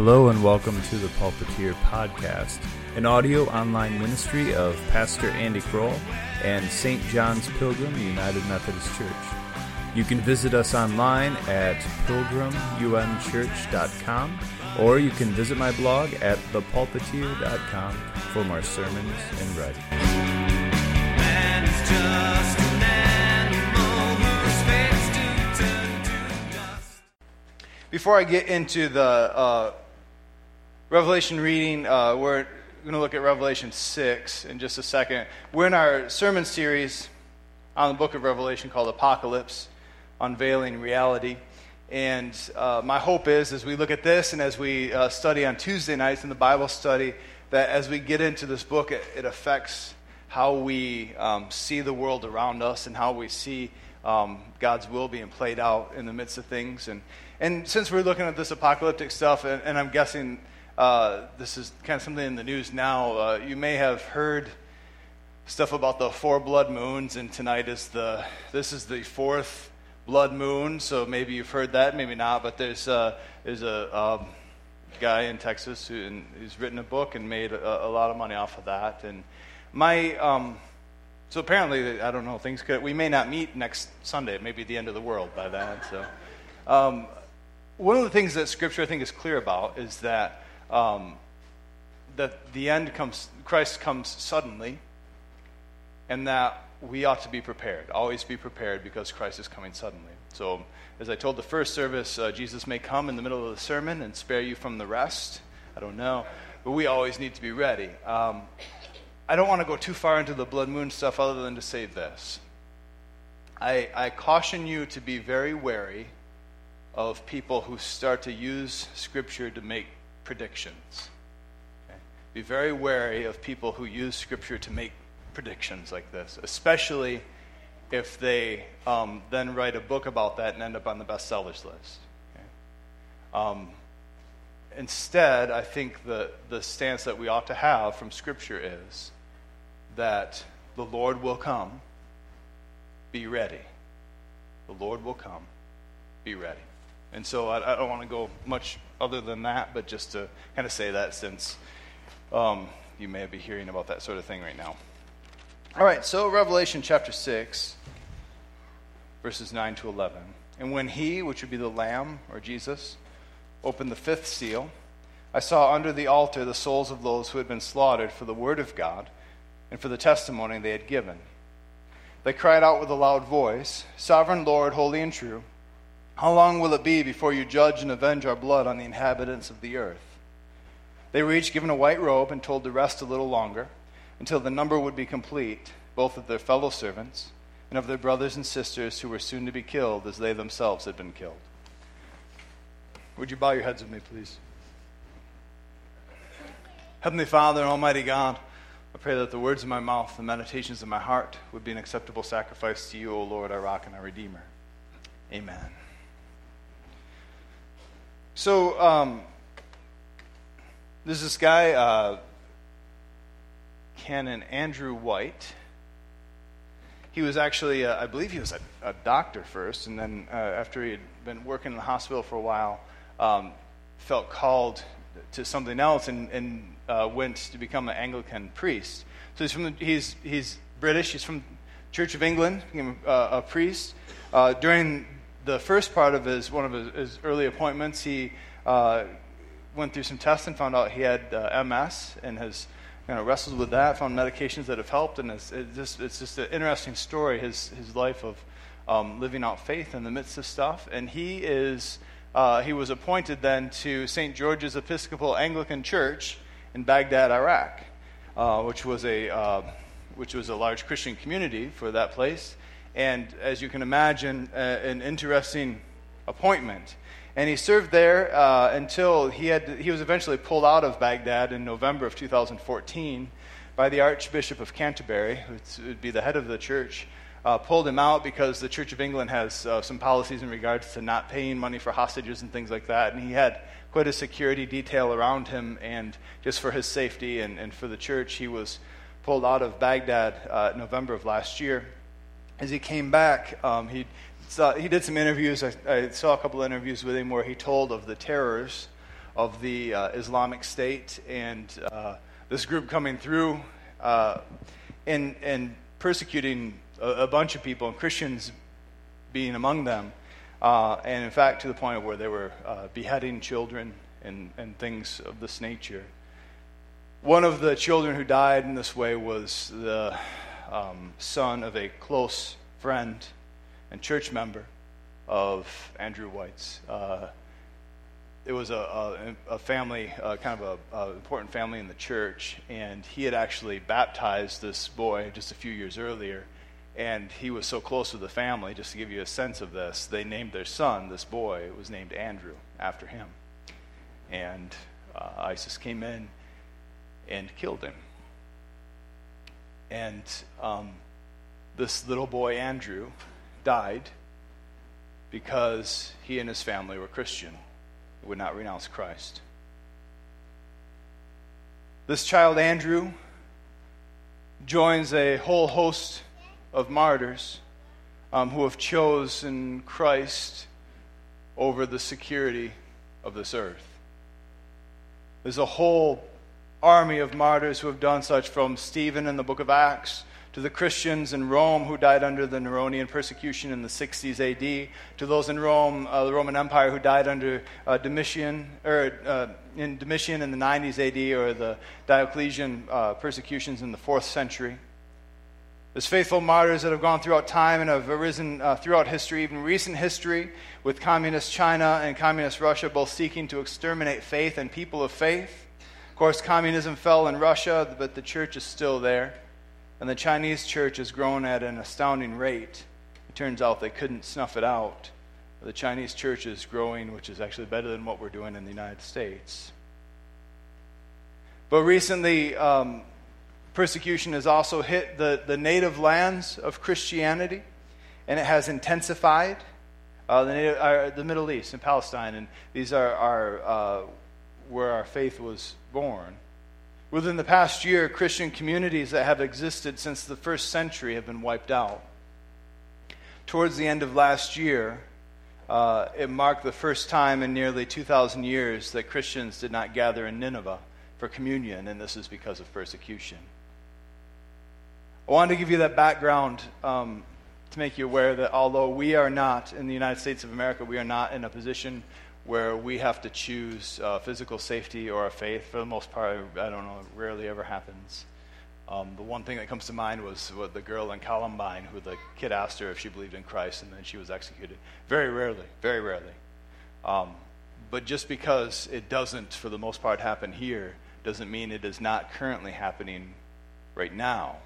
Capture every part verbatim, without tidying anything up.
Hello and welcome to the Pulpiteer Podcast, an audio online ministry of Pastor Andy Kroll and Saint John's Pilgrim United Methodist Church. You can visit us online at pilgrim u m church dot com, or you can visit my blog at the pulpiteer dot com for more sermons and writing. Man is just an animal who expects to turn to dust. Before I get into the uh, Revelation reading, uh, we're going to look at Revelation six in just a second. We're in our sermon series on the book of Revelation called Apocalypse, Unveiling Reality. And uh, my hope is, as we look at this and as we uh, study on Tuesday nights in the Bible study, that as we get into this book, it, it affects how we um, see the world around us and how we see um, God's will being played out in the midst of things. And, and since we're looking at this apocalyptic stuff, and, and I'm guessing Uh, this is kind of something in the news now. Uh, you may have heard stuff about the four blood moons, and tonight is the this is the fourth blood moon. So maybe you've heard that, maybe not. But there's uh, there's a um, guy in Texas who, and, who's written a book and made a, a lot of money off of that. And my um, so apparently, I don't know, things could we may not meet next Sunday. It may be the end of the world by then. So um, one of the things that Scripture I think is clear about is that. Um, that the end comes, Christ comes suddenly, and that we ought to be prepared. Always be prepared because Christ is coming suddenly. So, as I told the first service, uh, Jesus may come in the middle of the sermon and spare you from the rest. I don't know, but we always need to be ready. Um, I don't want to go too far into the blood moon stuff other than to say this. I, I caution you to be very wary of people who start to use Scripture to make predictions. Okay? Be very wary of people who use Scripture to make predictions like this, especially if they um, then write a book about that and end up on the bestsellers list. Okay? Um, instead, I think the, the stance that we ought to have from Scripture is that the Lord will come, be ready. The Lord will come, be ready. And so I, I don't want to go much other than that, but just to kind of say that since um, you may be hearing about that sort of thing right now. All right, so Revelation chapter six, verses nine to eleven. And when he, which would be the Lamb, or Jesus, opened the fifth seal, I saw under the altar the souls of those who had been slaughtered for the word of God and for the testimony they had given. They cried out with a loud voice, Sovereign Lord, holy and true, how long will it be before you judge and avenge our blood on the inhabitants of the earth? They were each given a white robe and told to rest a little longer, until the number would be complete, both of their fellow servants and of their brothers and sisters who were soon to be killed as they themselves had been killed. Would you bow your heads with me, please? Heavenly Father and Almighty God, I pray that the words of my mouth, the meditations of my heart, would be an acceptable sacrifice to you, O Lord, our rock and our Redeemer. Amen. So, um, there's this guy, uh, Canon Andrew White. He was actually, uh, I believe he was a, a doctor first, and then uh, after he had been working in the hospital for a while, um, felt called to something else and, and uh, went to become an Anglican priest. So he's from the, he's he's British. He's from Church of England, became uh, a priest. Uh, during the first part of his one of his, his early appointments, he uh, went through some tests and found out he had uh, M S and has kind of wrestled with that, found medications that have helped, and it's, it just, it's just an interesting story, his his life of um, living out faith in the midst of stuff. And he is uh, he was appointed then to Saint George's Episcopal Anglican Church in Baghdad, Iraq, uh, which was a uh, which was a large Christian community for that place. And as you can imagine, uh, an interesting appointment. And he served there uh, until he had he was eventually pulled out of Baghdad in November of two thousand fourteen by the Archbishop of Canterbury, who would be the head of the church, uh, pulled him out because the Church of England has uh, some policies in regards to not paying money for hostages and things like that. And he had quite a security detail around him, and just for his safety and, and for the church, he was pulled out of Baghdad uh, November of last year. As he came back, um, he saw, he did some interviews. I, I saw a couple of interviews with him where he told of the terrors of the uh, Islamic State and uh, this group coming through uh, and, and persecuting a, a bunch of people, and Christians being among them. Uh, and in fact, to the point where they were uh, beheading children and, and things of this nature. One of the children who died in this way was the um, son of a close friend and church member of Andrew White's. Uh, it was a, a, a family, uh, kind of an important family in the church, and he had actually baptized this boy just a few years earlier. And he was so close with the family, just to give you a sense of this, they named their son, this boy, it was named Andrew after him. And uh, ISIS came in and killed him. And um, this little boy, Andrew, died because he and his family were Christian, would not renounce Christ. This child, Andrew, joins a whole host of martyrs um, who have chosen Christ over the security of this earth. There's a whole army of martyrs who have done such, from Stephen in the book of Acts to the Christians in Rome who died under the Neronian persecution in the sixties A D, to those in Rome, uh, the Roman Empire, who died under uh, Domitian, or uh, in Domitian in the nineties A D, or the Diocletian uh, persecutions in the fourth century. There's faithful martyrs that have gone throughout time and have arisen uh, throughout history, even recent history, with communist China and communist Russia both seeking to exterminate faith and people of faith. Of course, communism fell in Russia, but the church is still there. And the Chinese church has grown at an astounding rate. It turns out they couldn't snuff it out. The Chinese church is growing, which is actually better than what we're doing in the United States. But recently, um, persecution has also hit the, the native lands of Christianity, and it has intensified. Uh, the, native, uh, the Middle East and Palestine, and these are, are uh, where our faith was born. Within the past year, Christian communities that have existed since the first century have been wiped out. Towards the end of last year, uh, it marked the first time in nearly two thousand years that Christians did not gather in Nineveh for communion, and this is because of persecution. I wanted to give you that background um, to make you aware that although we are not, in the United States of America, we are not in a position where we have to choose uh, physical safety or our faith. For the most part, I don't know, it rarely ever happens. Um, the one thing that comes to mind was what the girl in Columbine, who the kid asked her if she believed in Christ, and then she was executed. Very rarely, very rarely. Um, but just because it doesn't, for the most part, happen here, doesn't mean it is not currently happening right now.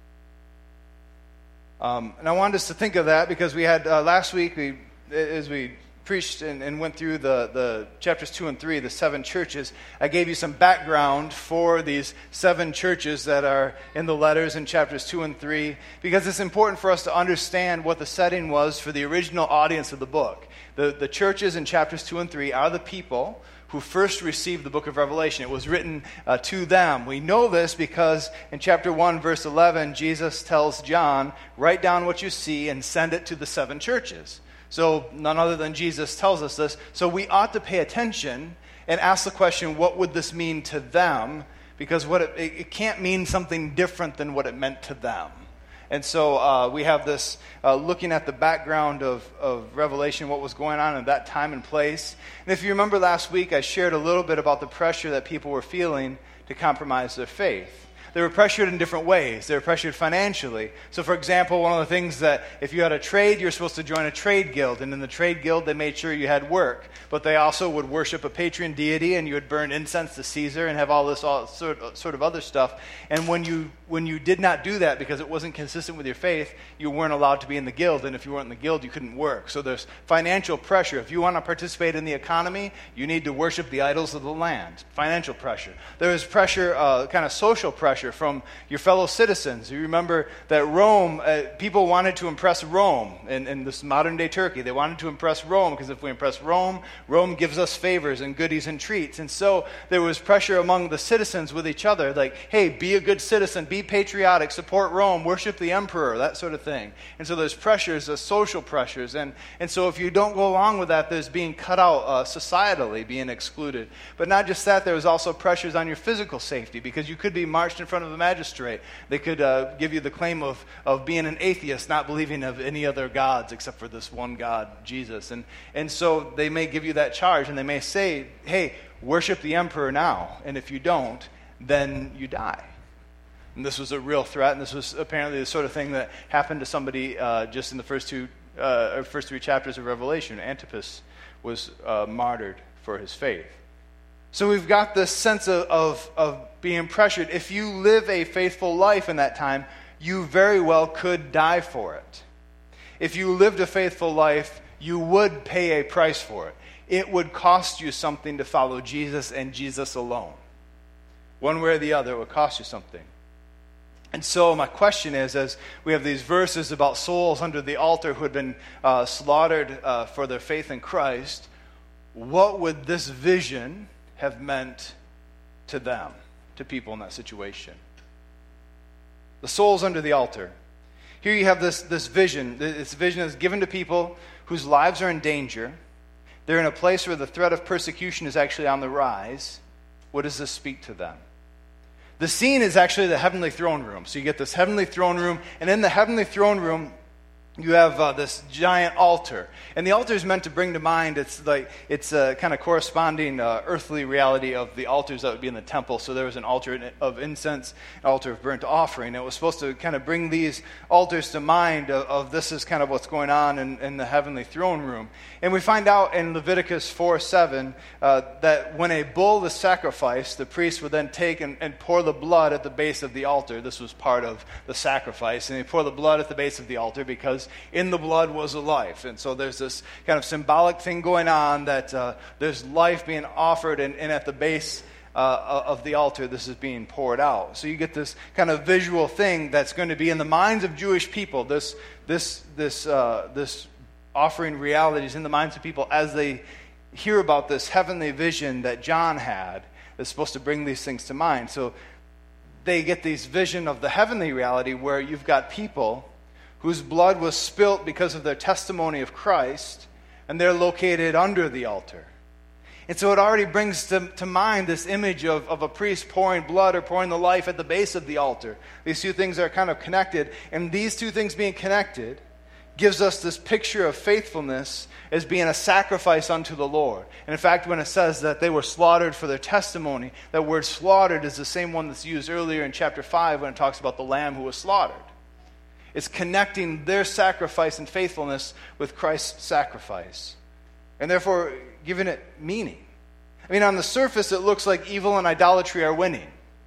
Um, and I wanted us to think of that because we had, uh, last week, we, as we preached and, and went through the, the chapters two and three, the seven churches, I gave you some background for these seven churches that are in the letters in chapters two and three, because it's important for us to understand what the setting was for the original audience of the book. The, the churches in chapters two and three are the people who first received the book of Revelation. It was written uh, to them. We know this because in chapter one, verse eleven, Jesus tells John, write down what you see and send it to the seven churches. So none other than Jesus tells us this. So we ought to pay attention and ask the question, what would this mean to them? Because what it, it can't mean something different than what it meant to them. And so uh, we have this uh, looking at the background of, of Revelation, what was going on at that time and place. And if you remember last week, I shared a little bit about the pressure that people were feeling to compromise their faith. They were pressured in different ways. They were pressured financially. So, for example, one of the things that if you had a trade, you're supposed to join a trade guild. And in the trade guild, they made sure you had work. But they also would worship a patron deity, and you would burn incense to Caesar and have all this all sort, sort of other stuff. And when you when you did not do that because it wasn't consistent with your faith, you weren't allowed to be in the guild. And if you weren't in the guild, you couldn't work. So there's financial pressure. If you want to participate in the economy, you need to worship the idols of the land. Financial pressure. There is pressure, uh, kind of social pressure, pressure from your fellow citizens. You remember that Rome, uh, people wanted to impress Rome in, in this modern-day Turkey. They wanted to impress Rome because if we impress Rome, Rome gives us favors and goodies and treats. And so there was pressure among the citizens with each other, like, hey, be a good citizen, be patriotic, support Rome, worship the emperor, that sort of thing. And so there's pressures, there's social pressures. And, and so if you don't go along with that, there's being cut out uh, societally, being excluded. But not just that, there was also pressures on your physical safety because you could be marched in front of a magistrate. They could uh, give you the claim of, of being an atheist, not believing of any other gods except for this one God, Jesus. And, and so they may give you that charge and they may say, hey, worship the emperor now. And if you don't, then you die. And this was a real threat, and this was apparently the sort of thing that happened to somebody uh, just in the first two, uh, first three chapters of Revelation. Antipas was uh, martyred for his faith. So we've got this sense of, of, of being pressured. If you live a faithful life in that time, you very well could die for it. If you lived a faithful life, you would pay a price for it. It would cost you something to follow Jesus and Jesus alone. One way or the other, it would cost you something. And so my question is, as we have these verses about souls under the altar who had been uh, slaughtered uh, for their faith in Christ, what would this vision have meant to them, to people in that situation? The souls under the altar. Here you have this, this vision. This vision is given to people whose lives are in danger. They're in a place where the threat of persecution is actually on the rise. What does this speak to them? The scene is actually the heavenly throne room. So you get this heavenly throne room, and in the heavenly throne room, you have uh, this giant altar. And the altar is meant to bring to mind, it's like it's a kind of corresponding uh, earthly reality of the altars that would be in the temple. So there was an altar of incense, an altar of burnt offering. It was supposed to kind of bring these altars to mind of, of this is kind of what's going on in, in the heavenly throne room. And we find out in Leviticus four seven uh, that when a bull is sacrificed, the priest would then take and, and pour the blood at the base of the altar. This was part of the sacrifice. And they pour the blood at the base of the altar because in the blood was a life. And so there's this kind of symbolic thing going on that uh, there's life being offered, and, and at the base uh, of the altar, this is being poured out. So you get this kind of visual thing that's going to be in the minds of Jewish people. This this this uh, this offering realities in the minds of people as they hear about this heavenly vision that John had that's supposed to bring these things to mind. So they get this vision of the heavenly reality where you've got people whose blood was spilt because of their testimony of Christ, and they're located under the altar. And so it already brings to, to mind this image of, of a priest pouring blood or pouring the life at the base of the altar. These two things are kind of connected, and these two things being connected gives us this picture of faithfulness as being a sacrifice unto the Lord. And in fact, when it says that they were slaughtered for their testimony, that word slaughtered is the same one that's used earlier in chapter five when it talks about the lamb who was slaughtered. It's connecting their sacrifice and faithfulness with Christ's sacrifice, and therefore giving it meaning. I mean, on the surface, it looks like evil and idolatry are winning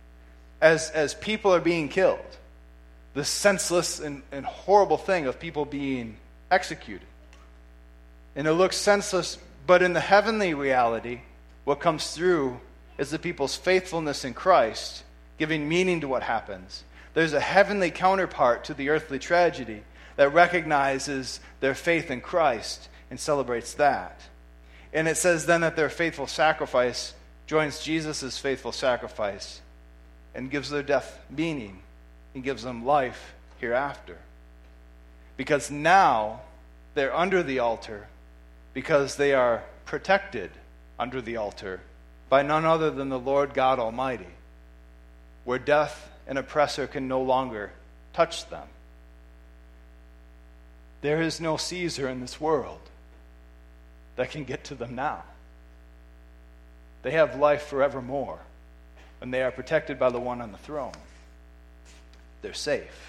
as, as people are being killed. This senseless and, and horrible thing of people being executed. And it looks senseless, but in the heavenly reality, what comes through is the people's faithfulness in Christ, giving meaning to what happens. There's a heavenly counterpart to the earthly tragedy that recognizes their faith in Christ and celebrates that. And it says then that their faithful sacrifice joins Jesus' faithful sacrifice and gives their death meaning and gives them life hereafter. Because now they're under the altar because they are protected under the altar by none other than the Lord God Almighty, where death and oppressor can no longer touch them. There is no Caesar in this world that can get to them now. They have life forevermore, and they are protected by the one on the throne. They're safe.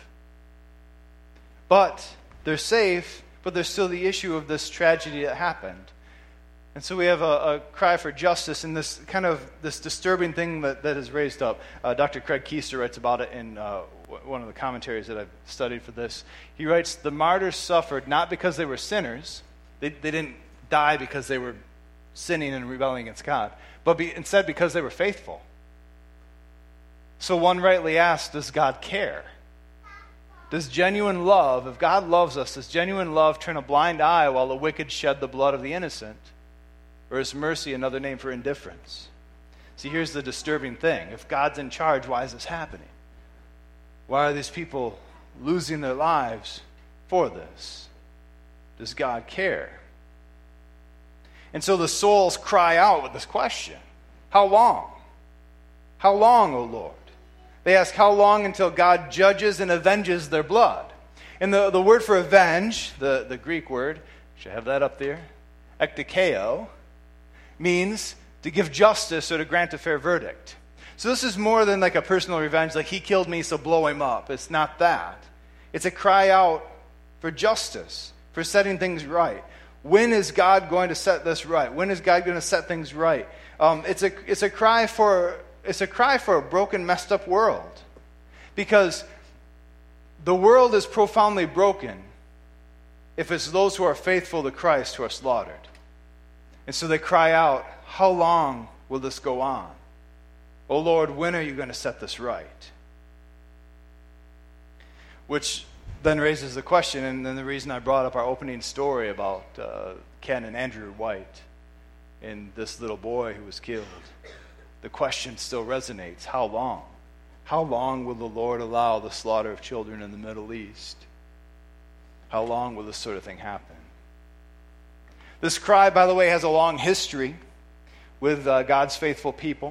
But they're safe, but there's still the issue of this tragedy that happened. And so we have a, a cry for justice and this kind of this disturbing thing that, that is raised up. Uh, Doctor Craig Keister writes about it in uh, one of the commentaries that I've studied for this. He writes, the martyrs suffered not because they were sinners. They, they didn't die because they were sinning and rebelling against God, but be, instead because they were faithful. So one rightly asks, does God care? Does genuine love, if God loves us, does genuine love turn a blind eye while the wicked shed the blood of the innocent? Or is mercy another name for indifference? See, here's the disturbing thing. If God's in charge, why is this happening? Why are these people losing their lives for this? Does God care? And so the souls cry out with this question. How long? How long, O Lord? They ask how long until God judges and avenges their blood. And the, the word for avenge, the, the Greek word, should I have that up there? Ekdikeo, means to give justice or to grant a fair verdict. So this is more than like a personal revenge, like he killed me, so blow him up. It's not that. It's a cry out for justice, for setting things right. When is God going to set this right? When is God going to set things right? Um, it's a it's a cry for it's a cry for a broken, messed up world, because the world is profoundly broken if it's those who are faithful to Christ who are slaughtered. And so they cry out, how long will this go on? Oh Lord, when are you going to set this right? Which then raises the question, and then the reason I brought up our opening story about uh, Ken and Andrew White and this little boy who was killed. The question still resonates. How long? How long will the Lord allow the slaughter of children in the Middle East? How long will this sort of thing happen? This cry, by the way, has a long history with uh, God's faithful people.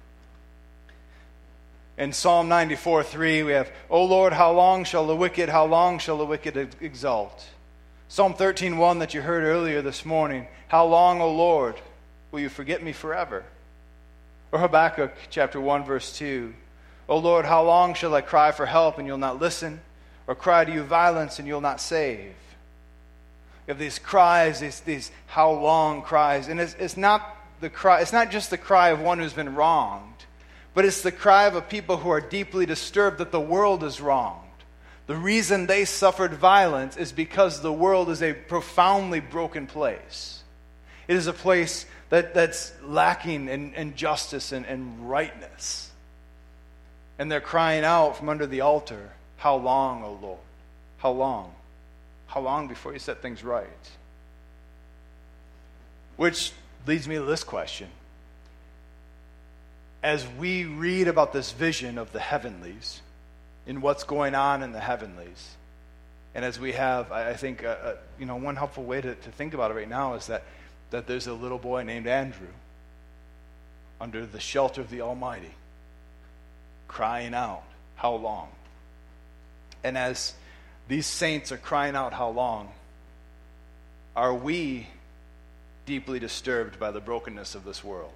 In Psalm ninety-four three, we have, O Lord, how long shall the wicked, how long shall the wicked exult? Psalm thirteen one that you heard earlier this morning, how long, O Lord, will you forget me forever? Or Habakkuk chapter one verse two, O Lord, how long shall I cry for help and you'll not listen? Or cry to you violence and you'll not save? You have these cries, these, these how long cries, and it's, it's not the cry, it's not just the cry of one who's been wronged, but it's the cry of a people who are deeply disturbed that the world is wronged. The reason they suffered violence is because the world is a profoundly broken place. It is a place that, that's lacking in, in justice and, and rightness. And they're crying out from under the altar, how long, O Lord? How long? How long before you set things right? Which leads me to this question. As we read about this vision of the heavenlies and what's going on in the heavenlies, and as we have, I think, uh, uh, you know, one helpful way to, to think about it right now is that, that there's a little boy named Andrew under the shelter of the Almighty, crying out, how long? And as these saints are crying out, how long, are we deeply disturbed by the brokenness of this world?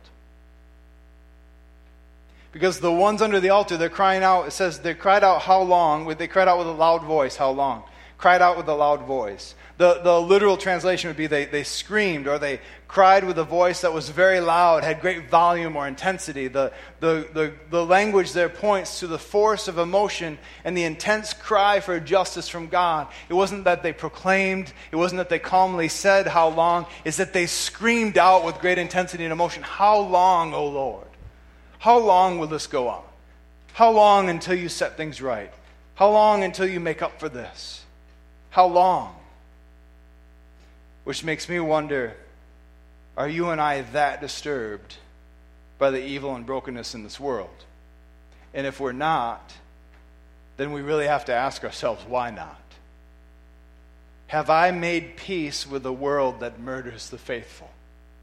Because the ones under the altar, they're crying out, it says they cried out, how long? They cried out with a loud voice, how long? Cried out with a loud voice. The, the literal translation would be they, they screamed or they cried with a voice that was very loud, had great volume or intensity. The, the, the, the language there points to the force of emotion and the intense cry for justice from God. It wasn't that they proclaimed, it wasn't that they calmly said how long, it's that they screamed out with great intensity and emotion, how long, O Lord? How long will this go on? How long until you set things right? How long until you make up for this? How long? Which makes me wonder, are you and I that disturbed by the evil and brokenness in this world? And if we're not, then we really have to ask ourselves, why not? Have I made peace with a world that murders the faithful?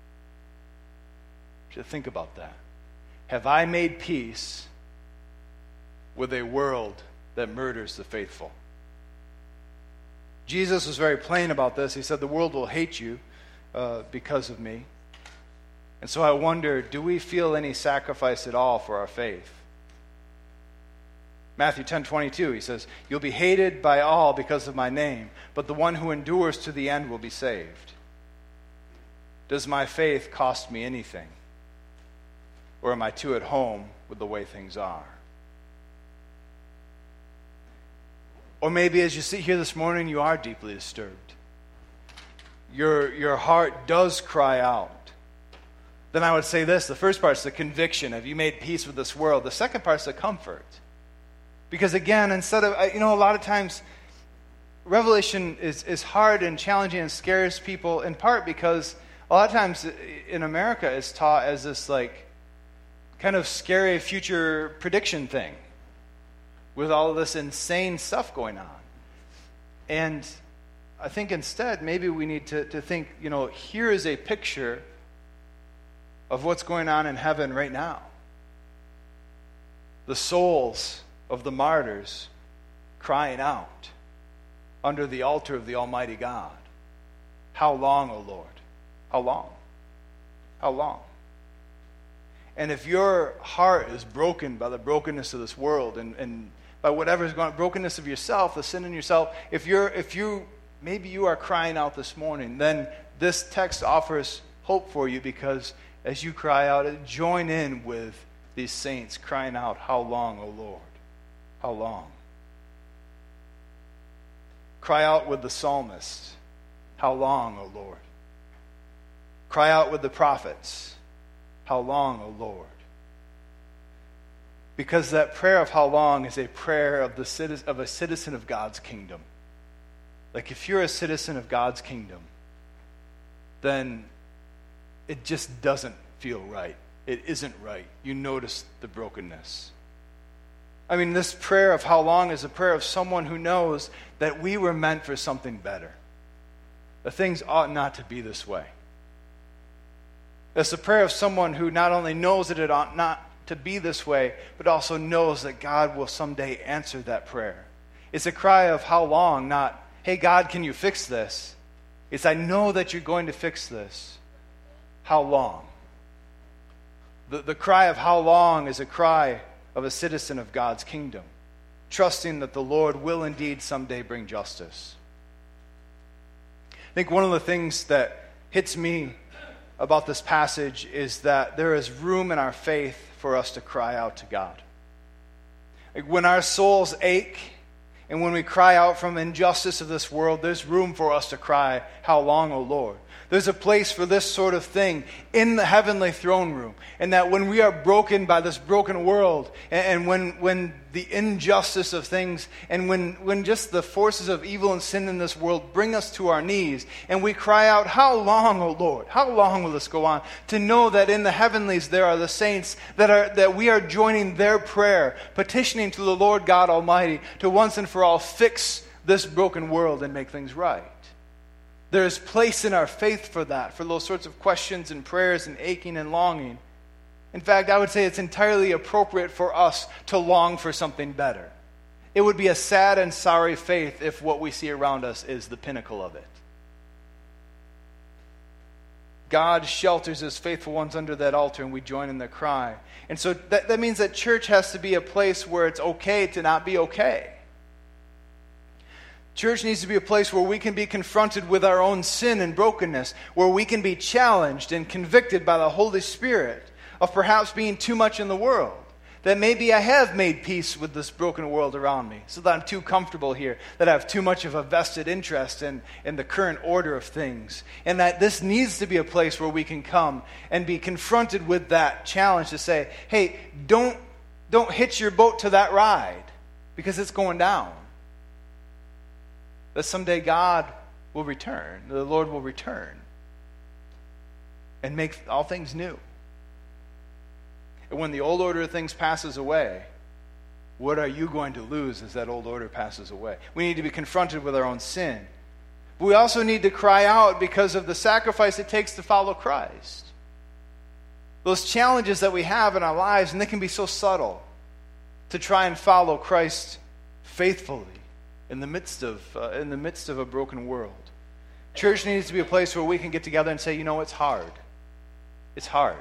You should think about that. Have I made peace with a world that murders the faithful? Jesus was very plain about this. He said, the world will hate you uh, because of me. And so I wonder, do we feel any sacrifice at all for our faith? Matthew ten twenty-two, he says, you'll be hated by all because of my name, but the one who endures to the end will be saved. Does my faith cost me anything? Or am I too at home with the way things are? Or maybe as you sit here this morning, you are deeply disturbed. Your, your heart does cry out then I would say this. The first part is the conviction. Have you made peace with this world? The second part is the comfort. Because again, instead of, you know, a lot of times Revelation is, is hard and challenging and scares people in part because a lot of times in America it's taught as this like kind of scary future prediction thing with all of this insane stuff going on. And I think instead maybe we need to, to think, you know, here is a picture of what's going on in heaven right now. The souls of the martyrs crying out under the altar of the Almighty God. How long, O Lord? How long? How long? And if your heart is broken by the brokenness of this world and, and by whatever is going on, brokenness of yourself, the sin in yourself, if you're if you maybe you are crying out this morning, then this text offers hope for you because as you cry out, join in with these saints crying out, how long, O Lord? How long? Cry out with the psalmist, how long, O Lord? Cry out with the prophets, how long, O Lord? Because that prayer of how long is a prayer of the citizen, of a citizen of God's kingdom. Like if you're a citizen of God's kingdom, then it just doesn't feel right. It isn't right. You notice the brokenness. I mean, this prayer of how long is a prayer of someone who knows that we were meant for something better. That things ought not to be this way. It's a prayer of someone who not only knows that it ought not to be this way, but also knows that God will someday answer that prayer. It's a cry of how long, not, hey, God, can you fix this? It's, I know that you're going to fix this. How long? The, the cry of how long is a cry of a citizen of God's kingdom, trusting that the Lord will indeed someday bring justice. I think one of the things that hits me about this passage is that there is room in our faith for us to cry out to God. Like when our souls ache and when we cry out from injustice of this world, there's room for us to cry, how long, O Lord? There's a place for this sort of thing in the heavenly throne room. And that when we are broken by this broken world, and, and when when the injustice of things, and when, when just the forces of evil and sin in this world bring us to our knees, and we cry out, how long, O Lord? How long will this go on? To know that in the heavenlies there are the saints that are that we are joining their prayer, petitioning to the Lord God Almighty to once and for all fix this broken world and make things right. There is place in our faith for that, for those sorts of questions and prayers and aching and longing. In fact, I would say it's entirely appropriate for us to long for something better. It would be a sad and sorry faith if what we see around us is the pinnacle of it. God shelters his faithful ones under that altar, and we join in their cry. And so that, that means that church has to be a place where it's okay to not be okay. Church needs to be a place where we can be confronted with our own sin and brokenness, where we can be challenged and convicted by the Holy Spirit of perhaps being too much in the world. That maybe I have made peace with this broken world around me, so that I'm too comfortable here, that I have too much of a vested interest in, in the current order of things. And that this needs to be a place where we can come and be confronted with that challenge to say, hey, don't, don't hitch your boat to that ride, because it's going down. That someday God will return, the Lord will return and make all things new. And when the old order of things passes away, what are you going to lose as that old order passes away? We need to be confronted with our own sin. But we also need to cry out because of the sacrifice it takes to follow Christ. Those challenges that we have in our lives, and they can be so subtle, to try and follow Christ faithfully in the midst of uh, in the midst of a broken world. Church needs to be a place where we can get together and say, you know, it's hard. It's hard.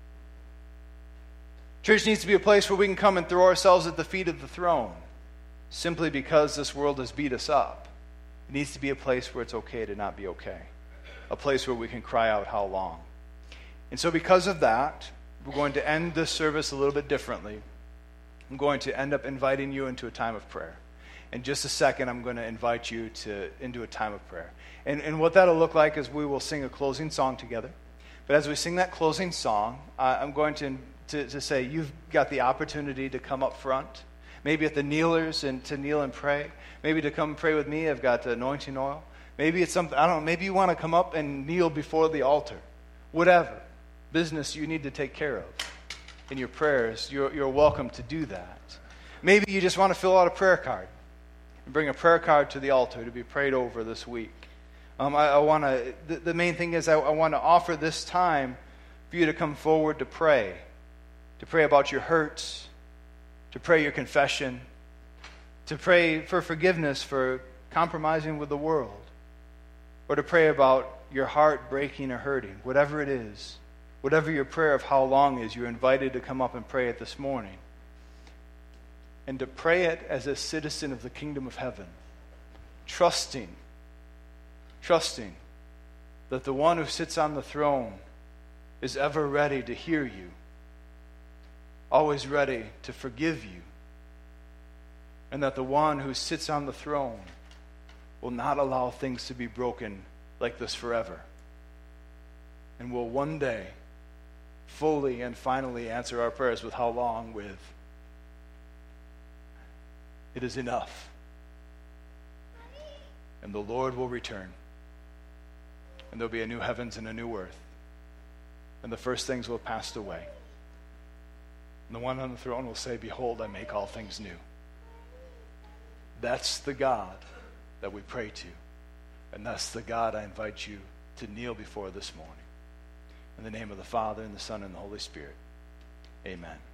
Church needs to be a place where we can come and throw ourselves at the feet of the throne simply because this world has beat us up. It needs to be a place where it's okay to not be okay. A place where we can cry out, how long? And so because of that, we're going to end this service a little bit differently. I'm going to end up inviting you into a time of prayer. In just a second, I'm going to invite you to into a time of prayer. And, and what that'll look like is we will sing a closing song together. But as we sing that closing song, uh, I'm going to, to, to say you've got the opportunity to come up front, maybe at the kneelers and to kneel and pray, maybe to come pray with me. I've got the anointing oil. Maybe it's something, I don't know, maybe you want to come up and kneel before the altar. Whatever business you need to take care of in your prayers, you're, you're welcome to do that. Maybe you just want to fill out a prayer card and bring a prayer card to the altar to be prayed over this week. Um, I, I want to. The, the main thing is I, I want to offer this time for you to come forward to pray, to pray about your hurts, to pray your confession, to pray for forgiveness for compromising with the world, or to pray about your heart breaking or hurting, whatever it is, whatever your prayer of how long is. You're invited to come up and pray it this morning, and to pray it as a citizen of the kingdom of heaven, trusting. Trusting that the one who sits on the throne is ever ready to hear you, always ready to forgive you, and that the one who sits on the throne will not allow things to be broken like this forever, and will one day fully and finally answer our prayers with how long? With it is enough. And the Lord will return. And there'll be a new heavens and a new earth. And the first things will have passed away. And the one on the throne will say, "Behold, I make all things new." That's the God that we pray to. And that's the God I invite you to kneel before this morning. In the name of the Father, and the Son, and the Holy Spirit. Amen.